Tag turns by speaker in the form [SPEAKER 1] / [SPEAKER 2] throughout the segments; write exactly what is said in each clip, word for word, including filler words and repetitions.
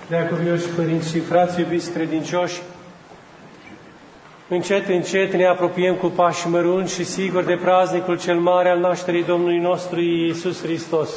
[SPEAKER 1] Preacuvioși părinți și frați iubiți credincioși, încet, încet ne apropiem cu pași mărunți și sigur de praznicul cel mare al nașterii Domnului nostru Iisus Hristos.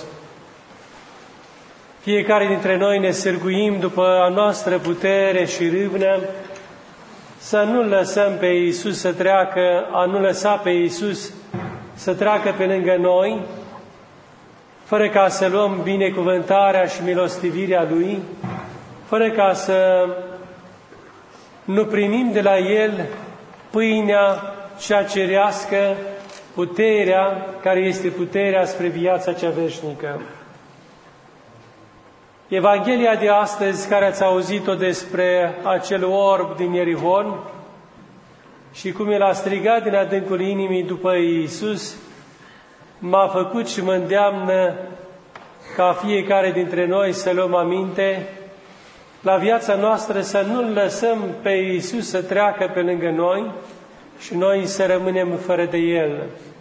[SPEAKER 1] Fiecare dintre noi ne sârguim după a noastră putere și râvnă să nu lăsăm pe Iisus să treacă, a nu lăsa pe Iisus să treacă pe lângă noi, fără ca să luăm binecuvântarea și milostivirea Lui, fără ca să nu primim de la El pâinea cea cerească, puterea care este puterea spre viața cea veșnică. Evanghelia de astăzi, care ați auzit-o despre acel orb din Ierihon și cum el a strigat din adâncul inimii după Iisus, m-a făcut și mă îndeamnă ca fiecare dintre noi să luăm aminte la viața noastră, să nu lăsăm pe Iisus să treacă pe lângă noi și noi să rămânem fără de El.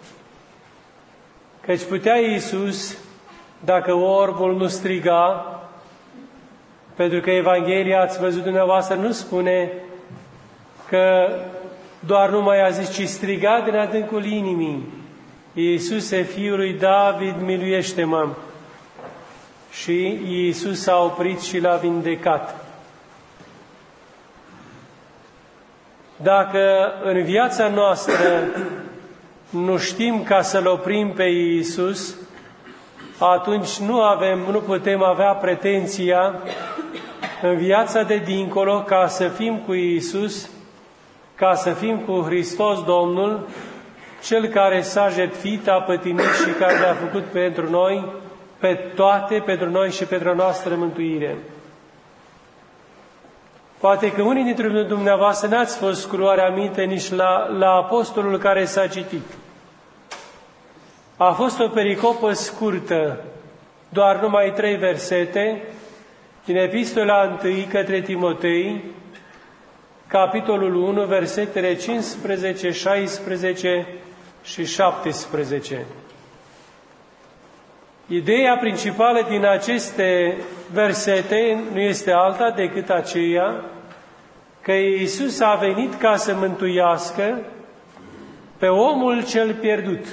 [SPEAKER 1] Căci putea Iisus, dacă orbul nu striga, pentru că Evanghelia, ați văzut dumneavoastră, nu spune că doar numai a zis, ci striga din adâncul inimii: Iisuse, Fiul lui David, miluiește-mă! Și Iisus s-a oprit și l-a vindecat. Dacă în viața noastră nu știm ca să-L oprim pe Iisus, atunci nu avem, nu putem avea pretenția în viața de dincolo ca să fim cu Iisus, ca să fim cu Hristos Domnul, Cel care s-a jertfit, a pătimit și care le-a făcut pentru noi, pe toate, pentru noi și pentru a noastră mântuire. Poate că unii dintre dumneavoastră n-ați fost cu luarea aminte nici la, la apostolul care s-a citit. A fost o pericopă scurtă, doar numai trei versete, din Epistola întâi către Timotei, capitolul unu, versetele cincisprezece, șaisprezece și șaptesprezece. Ideea principală din aceste versete nu este alta decât aceea că Iisus a venit ca să mântuiască pe omul cel pierdut.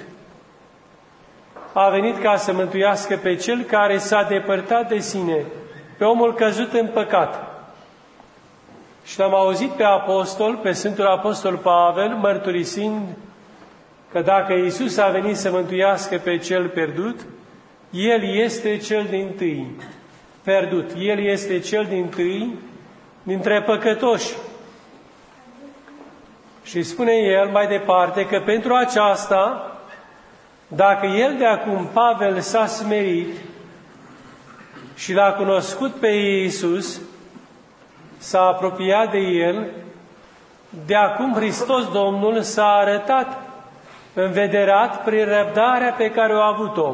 [SPEAKER 1] A venit ca să mântuiască pe cel care s-a depărtat de sine, pe omul căzut în păcat. Și l-am auzit pe apostol, pe Sfântul Apostol Pavel, mărturisind că dacă Iisus a venit să mântuiască pe cel pierdut, El este cel dintâi pierdut. El este cel dintâi dintre păcătoși. Și spune El mai departe că pentru aceasta, dacă El de acum, Pavel, s-a smerit și l-a cunoscut pe Iisus, s-a apropiat de El, de acum Hristos Domnul s-a arătat învederat prin răbdarea pe care o a avut-o.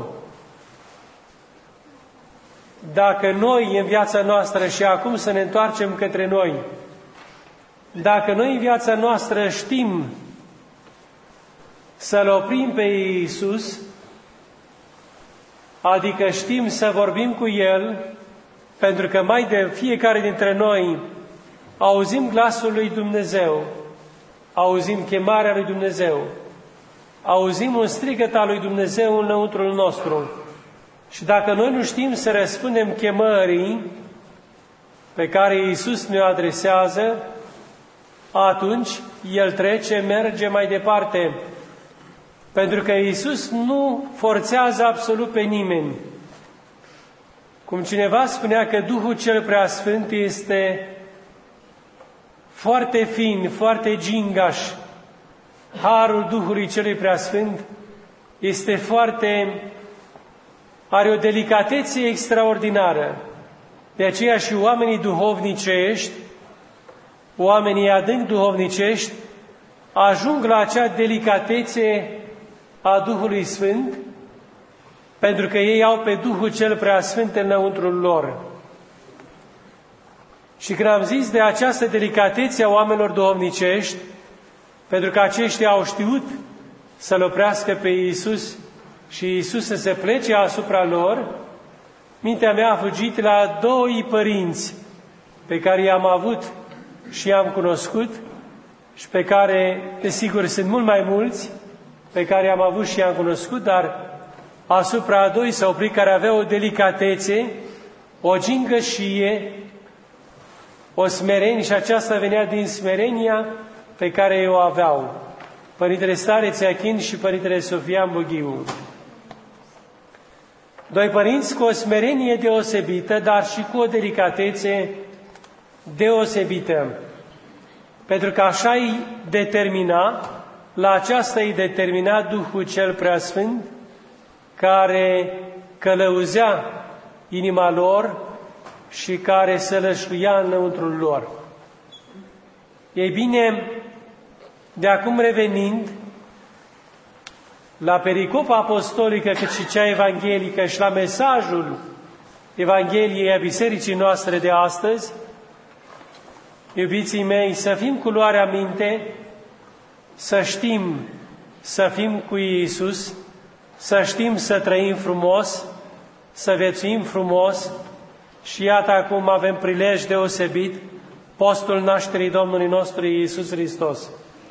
[SPEAKER 1] Dacă noi în viața noastră, și acum să ne întoarcem către noi, dacă noi în viața noastră știm să-L oprim pe Iisus, adică știm să vorbim cu El, pentru că mai de fiecare dintre noi auzim glasul lui Dumnezeu, auzim chemarea lui Dumnezeu, auzim un strigăt al lui Dumnezeu înăuntrul nostru. Și dacă noi nu știm să răspundem chemării pe care Iisus ne adresează, atunci El trece, merge mai departe. Pentru că Iisus nu forțează absolut pe nimeni. Cum cineva spunea că Duhul cel Preasfânt este foarte fin, foarte gingaș. Harul Duhului celui Preasfânt este foarte... are o delicatețe extraordinară. De aceea și oamenii duhovnicești, oamenii adânc duhovnicești, ajung la acea delicatețe a Duhului Sfânt, pentru că ei au pe Duhul cel Preasfânt înăuntrul lor. Și când am zis de această delicatețe a oamenilor duhovnicești, pentru că aceștia au știut să-L oprească pe Iisus și Iisus să se plece asupra lor, mintea mea a fugit la doi părinți pe care i-am avut și i-am cunoscut și pe care, desigur, sunt mult mai mulți pe care i-am avut și i-am cunoscut, dar asupra a doi s-au oprit care aveau o delicatețe, o gingășie, o smerenie, și aceasta venea din smerenia pe care o aveau Părintele Stareț Iachin și Părintele Sofian Boghiu. Doi părinți cu o smerenie deosebită, dar și cu o delicatețe deosebită, pentru că așa îi determina, la aceasta îi determina Duhul Cel Preasfânt, care călăuzea inima lor și care se lășluia înăuntrul lor. Ei bine, de acum revenind la pericopa apostolică, cât și cea evanghelică și la mesajul Evangheliei a bisericii noastre de astăzi, iubiții mei, să fim cu luarea minte, să știm să fim cu Iisus, să știm să trăim frumos, să viețuim frumos, și iată acum avem prilej deosebit, postul nașterii Domnului nostru Iisus Hristos.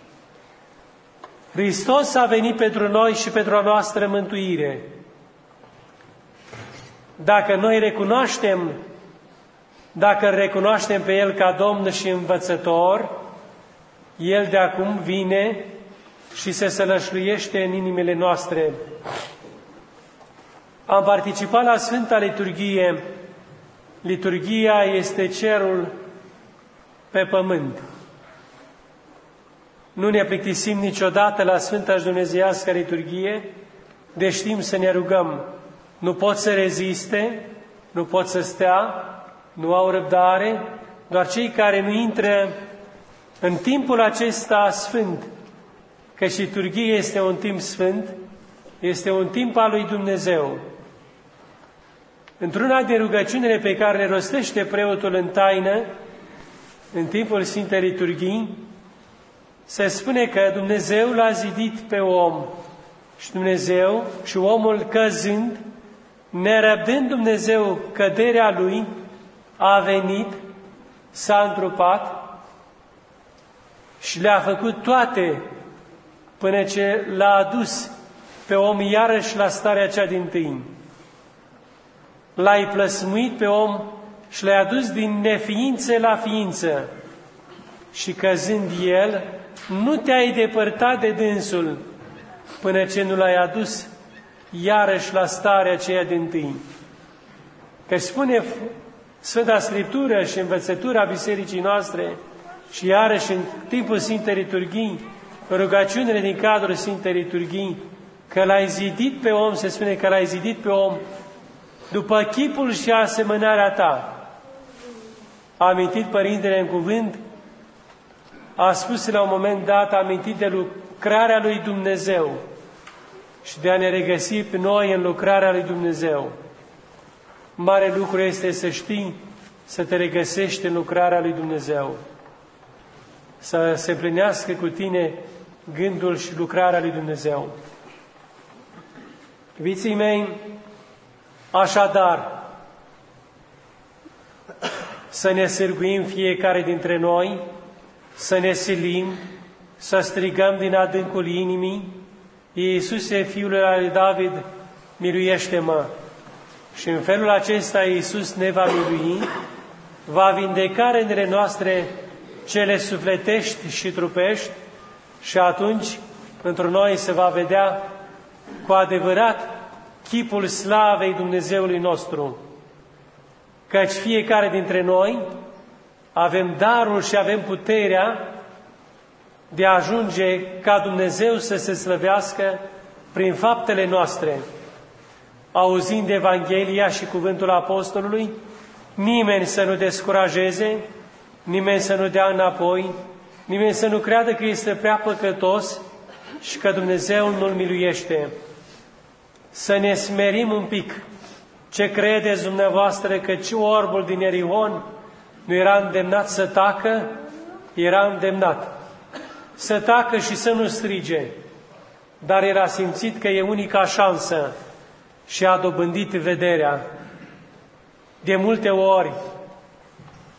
[SPEAKER 1] Hristos a venit pentru noi și pentru a noastră mântuire. Dacă noi recunoaștem, dacă îl recunoaștem pe El ca Domn și Învățător, El de acum vine și se sălășluiește în inimile noastre. Am participat la Sfânta Liturghie. Liturghia este cerul pe pământ. Nu ne plictisim niciodată la Sfânta și Dumnezeiască Liturghie, deci știm să ne rugăm. Nu pot să reziste, nu pot să stea, nu au răbdare, doar cei care nu intră în timpul acesta sfânt, căci liturghia este un timp sfânt, este un timp al lui Dumnezeu. Într-una din rugăciunile pe care le rostește preotul în taină, în timpul Sfintei Liturghii, se spune că Dumnezeu l-a zidit pe om și Dumnezeu și omul căzând, nerăbdând Dumnezeu căderea lui, a venit, s-a întrupat și le-a făcut toate până ce l-a adus pe om iarăși la starea cea dintâi. L-ai plăsmuit pe om și l-ai adus din neființă la ființă și căzând el, nu te-ai depărtat de dânsul până ce nu l-ai adus iarăși la starea aceea dintâi. Că spune Sfânta Scriptură și învățătura bisericii noastre și iarăși în timpul Sfintei Liturghii, rugăciunile din cadrul Sfintei Liturghii, că l-ai zidit pe om, se spune că l-ai zidit pe om după chipul și asemănarea ta. A amintit Părintele în cuvânt, a spus la un moment dat, a amintit de lucrarea lui Dumnezeu și de a ne regăsi pe noi în lucrarea lui Dumnezeu. Mare lucru este să știi să te regăsești în lucrarea lui Dumnezeu, să se împlinească cu tine gândul și lucrarea lui Dumnezeu. Iubiții mei, așadar, să ne sârguim fiecare dintre noi, să ne silim, să strigăm din adâncul inimii, Iisuse, Fiul al lui David, miluiește-mă! Și în felul acesta Iisus ne va milui, va vindeca rănile noastre cele sufletești și trupești și atunci într noi se va vedea cu adevărat chipul slavei Dumnezeului nostru. Căci fiecare dintre noi avem darul și avem puterea de a ajunge ca Dumnezeu să se slăvească prin faptele noastre. Auzind Evanghelia și cuvântul Apostolului, nimeni să nu descurajeze, nimeni să nu dea înapoi, nimeni să nu creadă că este prea păcătos și că Dumnezeu nu-l miluiește. Să ne smerim un pic. Ce credeți dumneavoastră că orbul din Ierihon nu era îndemnat să tacă? Era îndemnat să tacă și să nu strige, dar era simțit că e unica șansă și a dobândit vederea. De multe ori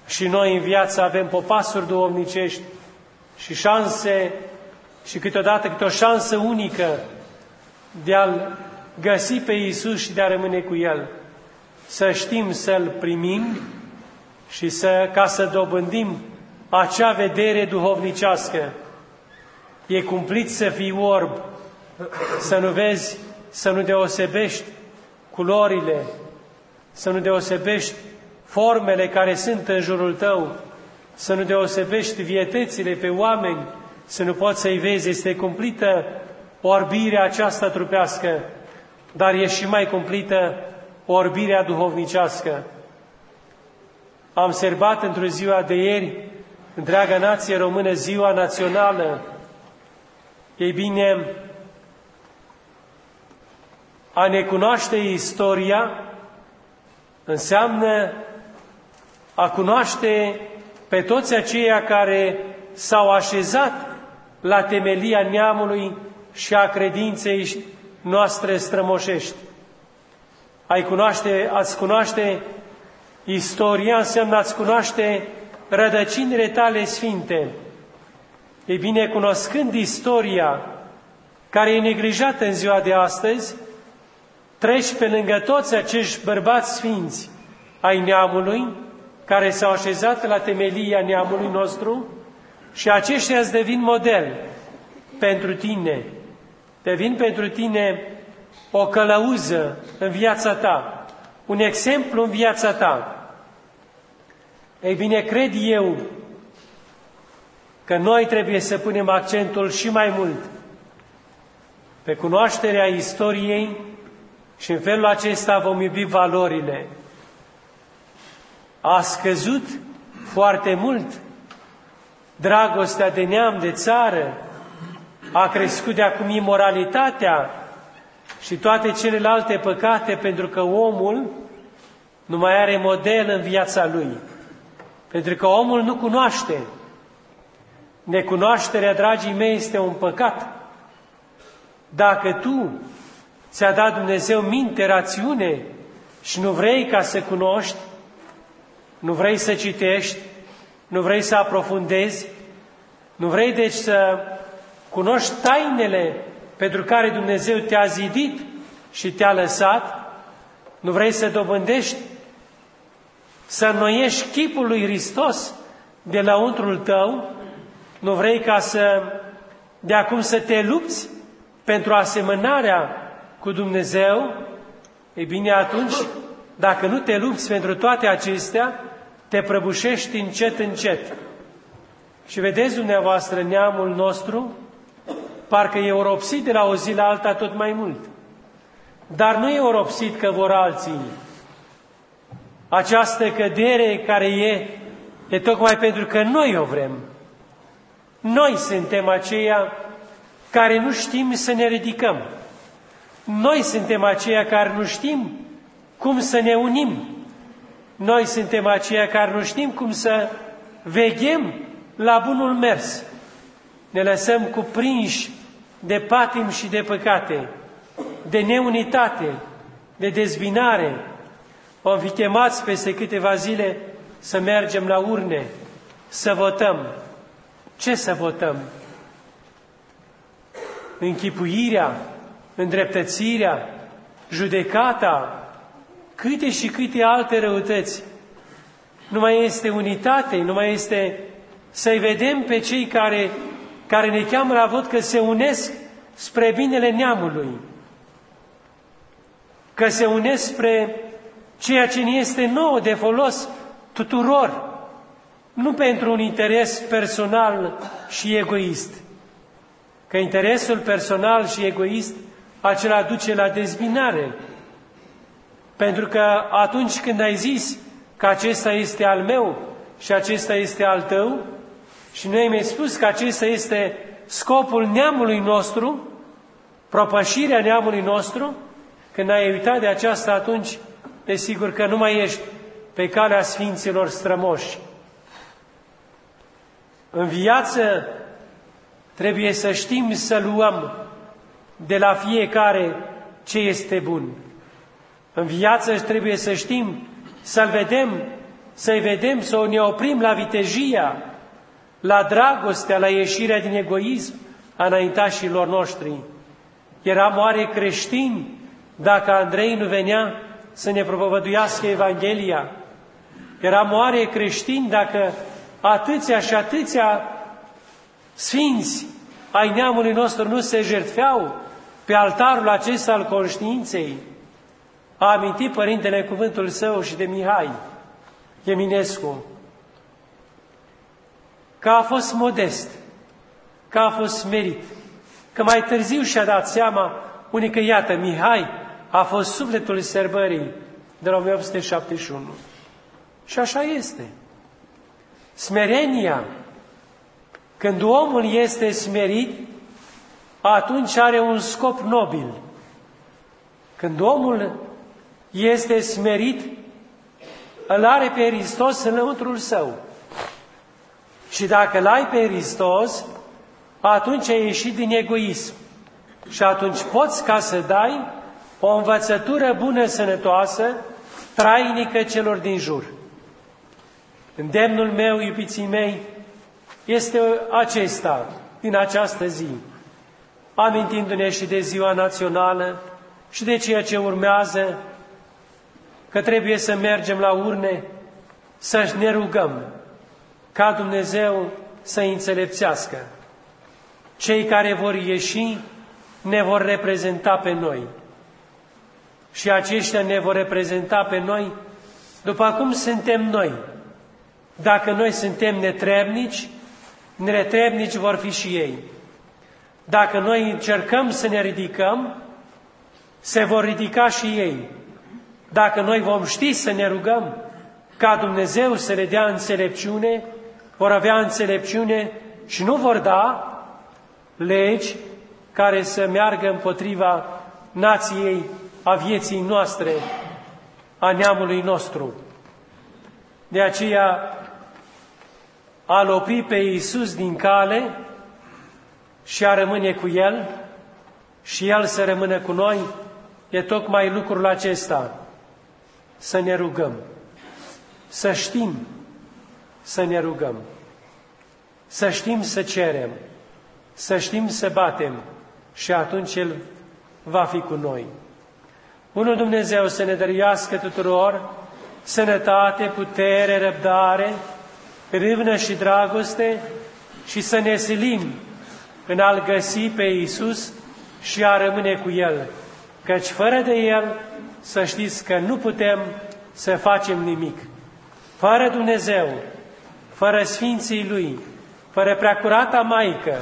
[SPEAKER 1] Și noi în viață avem popasuri duhovnicești și șanse și câteodată câte o șansă unică de a-L găsi pe Iisus și de a rămâne cu El. Să știm să-L primim și să, ca să dobândim acea vedere duhovnicească. E cumplit să fii orb, să nu vezi, să nu deosebești culorile, să nu deosebești formele care sunt în jurul tău, să nu deosebești vietățile pe oameni, să nu poți să-i vezi. Este cumplită orbirea aceasta trupească, dar e și mai cumplită orbirea duhovnicească. Am sărbat într-o ziua de ieri, întreaga nație română, ziua națională. Ei bine, a ne cunoaște istoria înseamnă a cunoaște pe toți aceia care s-au așezat la temelia neamului și a credinței noastre strămoșești. Ai cunoaște, ați cunoaște istoria înseamnă ați cunoaște rădăcinile tale sfinte. Ei bine, cunoscând istoria care e neglijată în ziua de astăzi, treci pe lângă toți acești bărbați sfinți ai neamului, care s-au așezat la temelia neamului nostru și aceștia îți devin model pentru tine. Devin pentru tine o călăuză în viața ta, un exemplu în viața ta. Ei bine, cred eu că noi trebuie să punem accentul și mai mult pe cunoașterea istoriei și în felul acesta vom iubi valorile. A scăzut foarte mult dragostea de neam, de țară, a crescut de acum imoralitatea și toate celelalte păcate, pentru că omul nu mai are model în viața lui. Pentru că omul nu cunoaște. Necunoașterea, dragii mei, este un păcat. Dacă tu ți-a dat Dumnezeu minte, rațiune și nu vrei ca să cunoști, nu vrei să citești, nu vrei să aprofundezi, nu vrei deci să cunoști tainele pentru care Dumnezeu te-a zidit și te-a lăsat, nu vrei să dobândești, să înnoiești chipul lui Hristos de lăuntrul tău, nu vrei ca să, de acum să te lupți pentru asemănarea cu Dumnezeu, e bine atunci, dacă nu te lupți pentru toate acestea, te prăbușești încet, încet. Și vedeți dumneavoastră, neamul nostru, parcă e oropsit de la o zi la alta tot mai mult. Dar nu e oropsit că vor alții. Această cădere care e, e tocmai pentru că noi o vrem. Noi suntem aceia care nu știm să ne ridicăm. Noi suntem aceia care nu știm cum să ne unim. Noi suntem aceia care nu știm cum să veghem la bunul mers. Ne lăsăm cuprinși de patim și de păcate, de neunitate, de dezbinare. Vom fi chemați peste câteva zile să mergem la urne, să votăm. Ce să votăm? Închipuirea, îndreptățirea, judecata, câte și câte alte răutăți. Nu mai este unitate, nu mai este să-i vedem pe cei care, care ne cheamă la vot că se unesc spre binele neamului, că se unesc spre ceea ce ne este nouă de folos tuturor, nu pentru un interes personal și egoist. Că interesul personal și egoist acela duce la dezbinare. Pentru că atunci când ai zis că acesta este al meu și acesta este al tău, și noi mi-ai spus că acesta este scopul neamului nostru, propășirea neamului nostru, când ai uitat de aceasta, atunci, desigur că nu mai ești pe calea Sfinților strămoși. În viață trebuie să știm să luăm de la fiecare ce este bun. În viață trebuie să știm să-L vedem să-i vedem, să ne oprim la vitejia, la dragostea, la ieșirea din egoism a înaintașilor noștri. Eram oare creștini dacă Andrei nu venea să ne propovăduiască Evanghelia? Eram oare creștini dacă atâția și atâția sfinți ai neamului nostru nu se jertfeau pe altarul acesta al conștiinței? A amintit Părintele cuvântul său și de Mihai Eminescu că a fost modest, că a fost smerit, că mai târziu și-a dat seama unii că, iată, Mihai a fost sufletul sărbării de la o mie opt sute șaptezeci și unu. Și așa este. Smerenia, când omul este smerit, atunci are un scop nobil. Când omul este smerit, îl are pe Hristos în lăuntrul său. Și dacă îl ai pe Hristos, atunci ai ieșit din egoism. Și atunci poți ca să dai o învățătură bună, sănătoasă, trainică celor din jur. Îndemnul meu, iubiții mei, este acesta, din această zi, amintindu-ne și de ziua națională și de ceea ce urmează, că trebuie să mergem la urne, să ne rugăm ca Dumnezeu să înțelepțească. Cei care vor ieși ne vor reprezenta pe noi. Și aceștia ne vor reprezenta pe noi după cum suntem noi. Dacă noi suntem netrebnici, netrebnici vor fi și ei. Dacă noi încercăm să ne ridicăm, se vor ridica și ei. Dacă noi vom ști să ne rugăm ca Dumnezeu să le dea înțelepciune, vor avea înțelepciune și nu vor da legi care să meargă împotriva nației, a vieții noastre, a neamului nostru. De aceea, a-L opri pe Iisus din cale și a rămâne cu El și El să rămână cu noi, e tocmai lucrul acesta, să ne rugăm, să știm să ne rugăm, să știm să cerem, să știm să batem și atunci El va fi cu noi. Bunul Dumnezeu să ne dăruiască tuturor sănătate, putere, răbdare, râvnă și dragoste și să ne silim în a-L găsi pe Iisus și a rămâne cu El, căci fără de El să știți că nu putem să facem nimic. Fără Dumnezeu, fără Sfinții Lui, fără Preacurata Maică,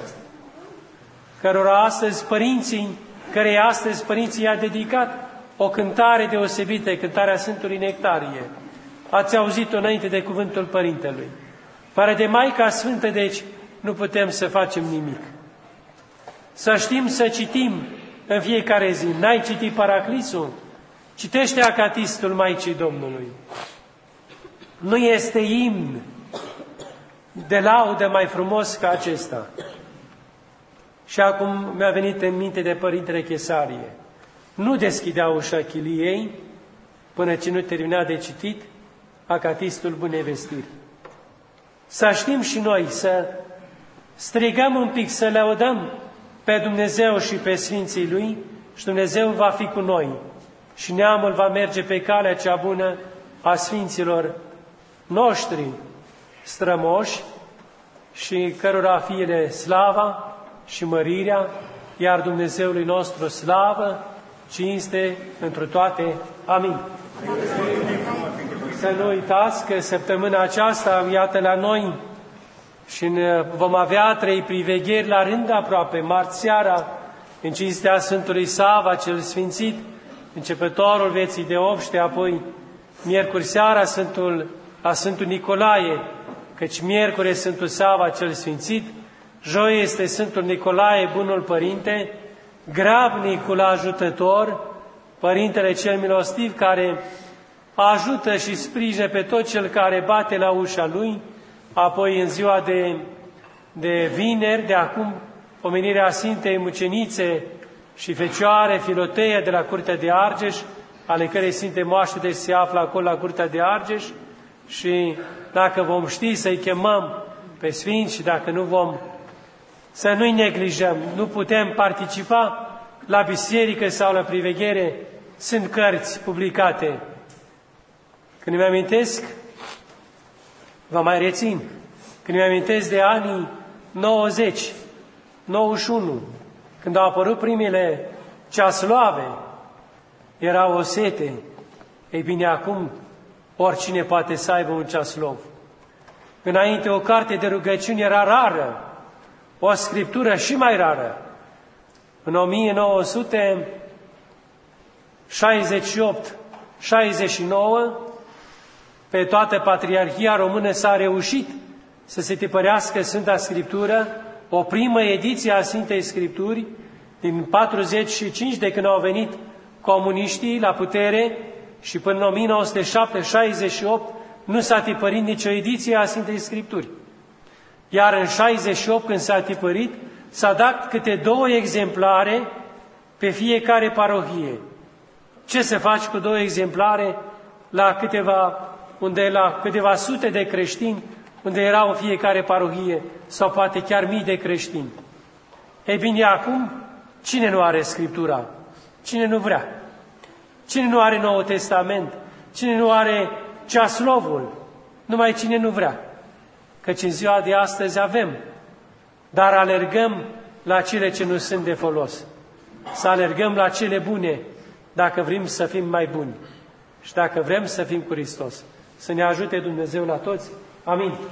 [SPEAKER 1] cărora astăzi părinții, cărei astăzi părinții i-a dedicat o cântare deosebită, cântarea Sfântului Nectarie. Ați auzit-o înainte de cuvântul Părintelui. Fără de Maica Sfântă, deci, nu putem să facem nimic. Să știm să citim în fiecare zi. N-ai citit Paraclisul? Citește Acatistul Maicii Domnului. Nu este imn de laudă mai frumos ca acesta. Și acum mi-a venit în minte de Părintele Chesarie. Nu deschidea ușa chiliei până ce nu termina de citit Acatistul Bunevestiri. Să știm și noi să strigăm un pic, să lăudăm pe Dumnezeu și pe Sfinții Lui și Dumnezeu va fi cu noi și neamul va merge pe calea cea bună a Sfinților noștri strămoși și cărora fie slava și mărirea, iar Dumnezeului nostru slavă, cinste întru toate. Amin. Să nu uitați că săptămâna aceasta, iată la noi, și vom avea trei privegheri la rând aproape, marți seara, în cinstea Sfântului Sava, cel Sfințit, începătorul vieții de obște, apoi miercuri seara Sfântul, a Sfântul Nicolae, căci miercuri e Sfântul Sava, cel Sfințit, joi este Sfântul Nicolae, Bunul Părinte, grabnicul ajutător, Părintele cel Milostiv, care ajută și sprijină pe tot cel care bate la ușa lui, apoi în ziua de, de vineri, de acum, pomenirea Sfintei Mucenițe și Fecioare Filoteia de la Curtea de Argeș, ale cărei Sfinte Moaște deci se află acolo la Curtea de Argeș, și dacă vom ști să-i chemăm pe Sfinți și dacă nu vom, să nu-i neglijăm, nu putem participa la biserică sau la priveghere, sunt cărți publicate. Când îmi amintesc, vă mai rețin, când îmi amintesc de anii nouăzeci, nouăzeci și unu, când au apărut primele ceasloave, era o sete. Ei bine, acum oricine poate să aibă un ceaslov. Înainte o carte de rugăciuni era rară, o scriptură și mai rară. În o mie nouă sute șaizeci și opt șaizeci și nouă, pe toată Patriarhia Română s-a reușit să se tipărească Sfânta Scriptură, o primă ediție a Sfintei Scripturi, din patruzeci și cinci, de când au venit comuniștii la putere, și până în o mie nouă sute șapte șaizeci și opt nu s-a tipărit nicio ediție a Sfintei Scripturi. Iar în șaizeci și opt, când s-a tipărit, s-a dat câte două exemplare pe fiecare parohie. Ce să faci cu două exemplare la câteva, unde la câteva sute de creștini, unde erau în fiecare parohie, sau poate chiar mii de creștini? Ei bine, acum, cine nu are Scriptura? Cine nu vrea? Cine nu are Noul Testament? Cine nu are ceaslovul? Numai cine nu vrea. Căci în ziua de astăzi avem, dar alergăm la cele ce nu sunt de folos. Să alergăm la cele bune, dacă vrem să fim mai buni și dacă vrem să fim cu Hristos. Să ne ajute Dumnezeu la toți. Amin.